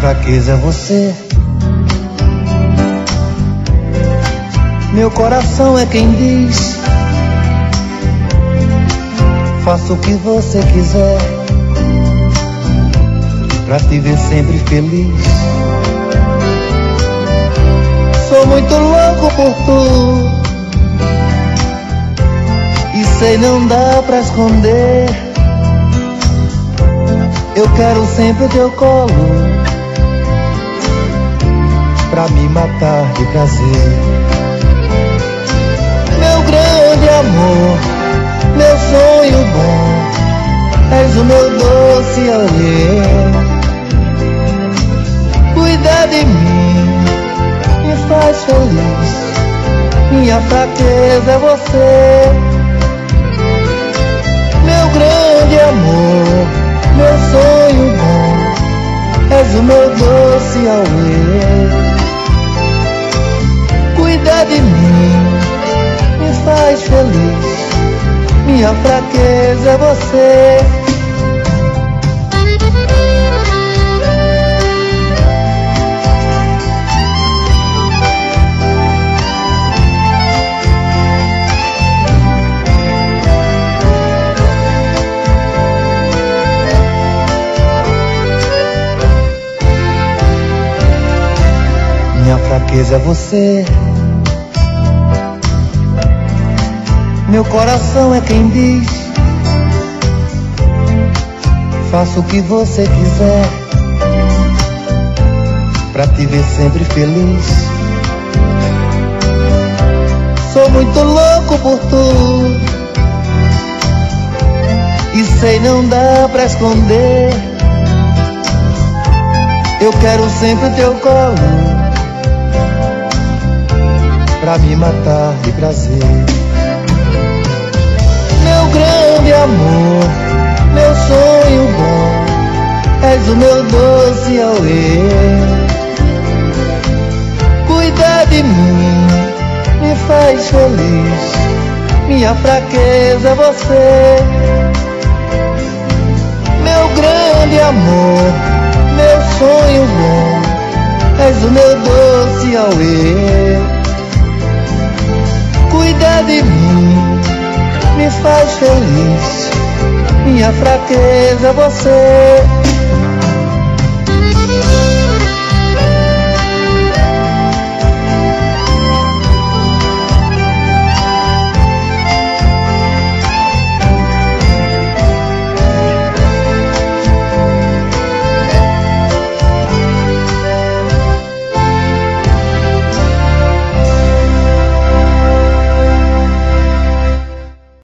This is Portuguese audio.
fraqueza é você. Meu coração é quem diz: faça o que você quiser pra te ver sempre feliz. Sou muito louco por tu e sei não dá pra esconder. Eu quero sempre o teu colo pra me matar de prazer. Meu grande amor, meu sonho bom, és o meu doce alheio. Cuida de mim, me faz feliz, minha fraqueza é você. Meu grande amor, meu sonho bom, és o meu doce alheio. Cuida de mim, me faz feliz, minha fraqueza é você. Minha fraqueza é você. Meu coração é quem diz: faça o que você quiser pra te ver sempre feliz. Sou muito louco por tu e sei não dá pra esconder. Eu quero sempre o teu colo pra me matar de prazer. Meu grande amor, meu sonho bom, és o meu doce alheio. Cuida de mim, me faz feliz, minha fraqueza é você. Meu grande amor, meu sonho bom, és o meu doce alheio. Cuida de mim, me faz feliz, minha fraqueza é você.